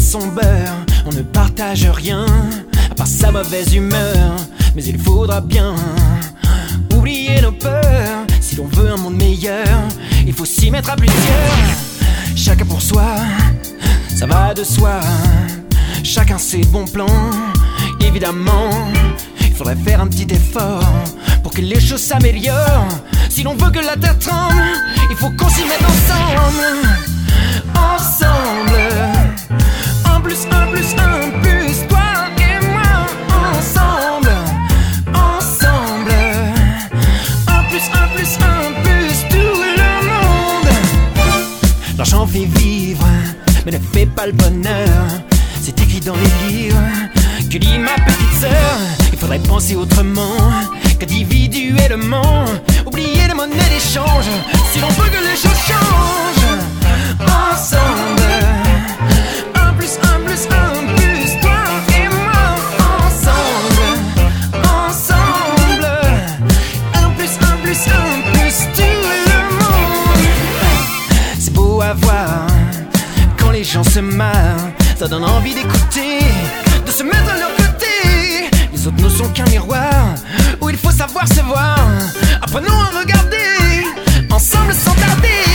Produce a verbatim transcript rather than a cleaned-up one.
son beurre. On ne partage rien, à part sa mauvaise humeur. Mais il faudra bien oublier nos peurs. Si l'on veut un monde meilleur, il faut s'y mettre à plusieurs. Chacun pour soi, ça va de soi. Chacun ses bons plans, évidemment. Il faudrait faire un petit effort pour que les choses s'améliorent. Si l'on veut que la terre tremble, il faut qu'on s'y mette ensemble. Ensemble. Un plus un plus un plus toi et moi. Ensemble. Ensemble. Un plus un plus un plus tout le monde. L'argent fait vivre, mais ne fait pas le bonheur. C'est écrit dans les livres que dit ma petite sœur. Il faudrait penser autrement qu'individuellement. Oublier les monnaies d'échange si l'on veut que les choses changent. Ensemble. Un plus un plus un plus toi et moi. Ensemble. Ensemble. Un plus un plus un plus tout le monde. C'est beau à voir quand les gens se marrent. Ça donne envie d'écouter, de se mettre à leur côté. Les autres ne sont qu'un miroir où il faut savoir se voir. Apprenons à regarder ensemble sans tarder.